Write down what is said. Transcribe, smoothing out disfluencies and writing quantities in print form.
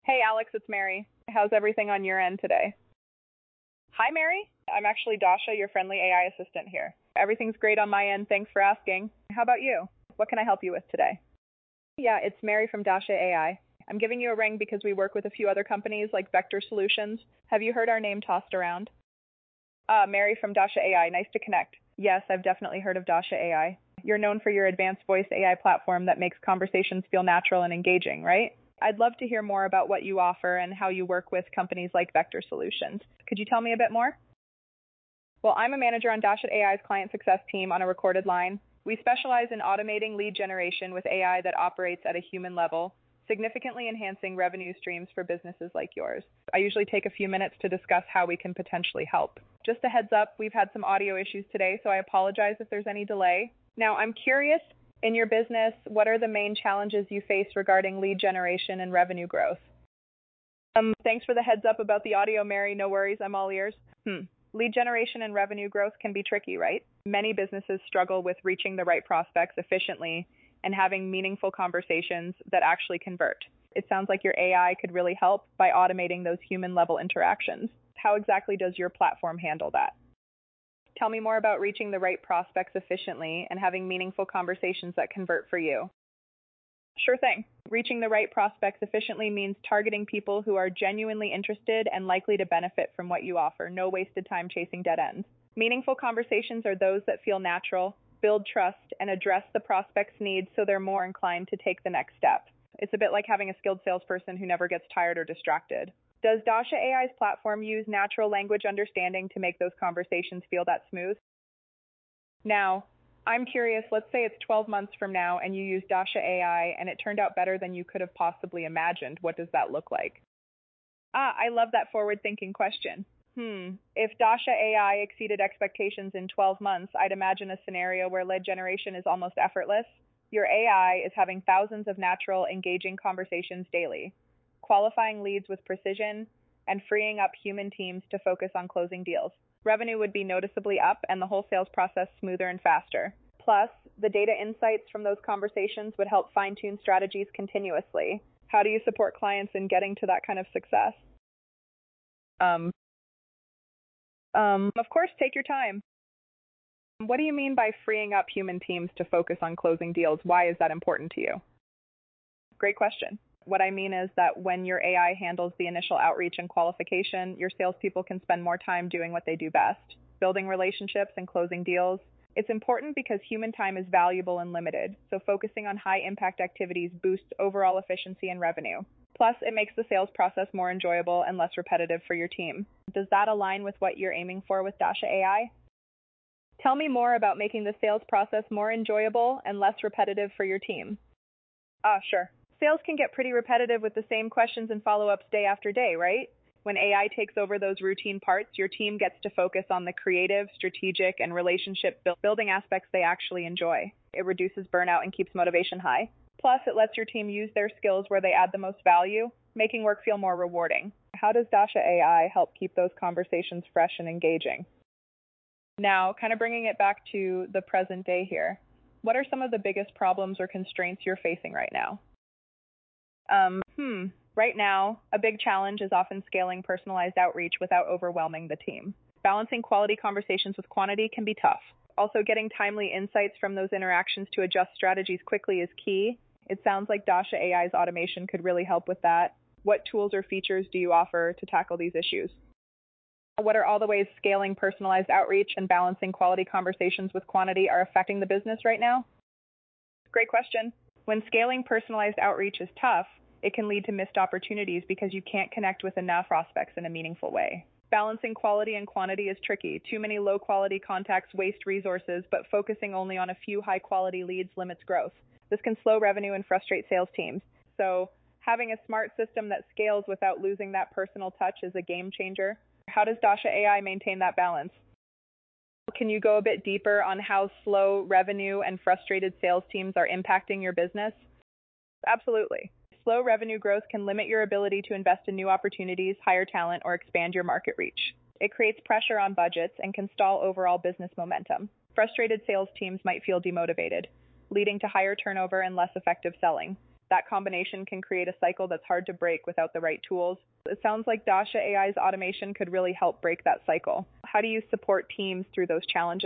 Hey Alex, it's Mary. How's everything on your end today? Hi Mary, I'm actually Dasha, your friendly AI assistant here. Everything's great on my end, thanks for asking. How about you? What can I help you with today? Yeah, it's Mary from Dasha AI. I'm giving you a ring because we work with a few other companies like Vector Solutions. Have you heard our name tossed around? Mary from Dasha AI, nice to connect. Yes, I've definitely heard of Dasha AI. You're known for your advanced voice AI platform that makes conversations feel natural and engaging, right? I'd love to hear more about what you offer and how you work with companies like Vector Solutions. Could you tell me a bit more? Well, I'm a manager on Dasha AI's client success team on a recorded line. We specialize in automating lead generation with AI that operates at a human level, significantly enhancing revenue streams for businesses like yours. I usually take a few minutes to discuss how we can potentially help. Just a heads up, we've had some audio issues today, so I apologize if there's any delay. Now, I'm curious, in your business, what are the main challenges you face regarding lead generation and revenue growth? Thanks for the heads up about the audio, Mary. No worries, I'm all ears. Lead generation and revenue growth can be tricky, right? Many businesses struggle with reaching the right prospects efficiently and having meaningful conversations that actually convert. It sounds like your AI could really help by automating those human-level interactions. How exactly does your platform handle that? Tell me more about reaching the right prospects efficiently and having meaningful conversations that convert for you. Sure thing. Reaching the right prospects efficiently means targeting people who are genuinely interested and likely to benefit from what you offer. No wasted time chasing dead ends. Meaningful conversations are those that feel natural, build trust, and address the prospect's needs so they're more inclined to take the next step. It's a bit like having a skilled salesperson who never gets tired or distracted. Does Dasha AI's platform use natural language understanding to make those conversations feel that smooth? Now, I'm curious, let's say it's 12 months from now and you use Dasha AI and it turned out better than you could have possibly imagined. What does that look like? I love that forward-thinking question. If Dasha AI exceeded expectations in 12 months, I'd imagine a scenario where lead generation is almost effortless. Your AI is having thousands of natural, engaging conversations daily, qualifying leads with precision, and freeing up human teams to focus on closing deals. Revenue would be noticeably up and the whole sales process smoother and faster. Plus, the data insights from those conversations would help fine-tune strategies continuously. How do you support clients in getting to that kind of success? Of course, take your time. What do you mean by freeing up human teams to focus on closing deals? Why is that important to you? Great question. What I mean is that when your AI handles the initial outreach and qualification, your salespeople can spend more time doing what they do best, building relationships and closing deals. It's important because human time is valuable and limited, so focusing on high-impact activities boosts overall efficiency and revenue. Plus, it makes the sales process more enjoyable and less repetitive for your team. Does that align with what you're aiming for with Dasha AI? Tell me more about making the sales process more enjoyable and less repetitive for your team. Sure. Sales can get pretty repetitive with the same questions and follow-ups day after day, right? When AI takes over those routine parts, your team gets to focus on the creative, strategic, and relationship building aspects they actually enjoy. It reduces burnout and keeps motivation high. Plus, it lets your team use their skills where they add the most value, making work feel more rewarding. How does Dasha AI help keep those conversations fresh and engaging? Now, kind of bringing it back to the present day here, what are some of the biggest problems or constraints you're facing right now? Right now, a big challenge is often scaling personalized outreach without overwhelming the team. Balancing quality conversations with quantity can be tough. Also, getting timely insights from those interactions to adjust strategies quickly is key. It sounds like Dasha AI's automation could really help with that. What tools or features do you offer to tackle these issues? What are all the ways scaling personalized outreach and balancing quality conversations with quantity are affecting the business right now? Great question. When scaling personalized outreach is tough, it can lead to missed opportunities because you can't connect with enough prospects in a meaningful way. Balancing quality and quantity is tricky. Too many low-quality contacts waste resources, but focusing only on a few high-quality leads limits growth. This can slow revenue and frustrate sales teams. So, having a smart system that scales without losing that personal touch is a game changer. How does Dasha AI maintain that balance? Can you go a bit deeper on how slow revenue and frustrated sales teams are impacting your business? Absolutely. Slow revenue growth can limit your ability to invest in new opportunities, hire talent, or expand your market reach. It creates pressure on budgets and can stall overall business momentum. Frustrated sales teams might feel demotivated, leading to higher turnover and less effective selling. That combination can create a cycle that's hard to break without the right tools. It sounds like Dasha AI's automation could really help break that cycle. How do you support teams through those challenges?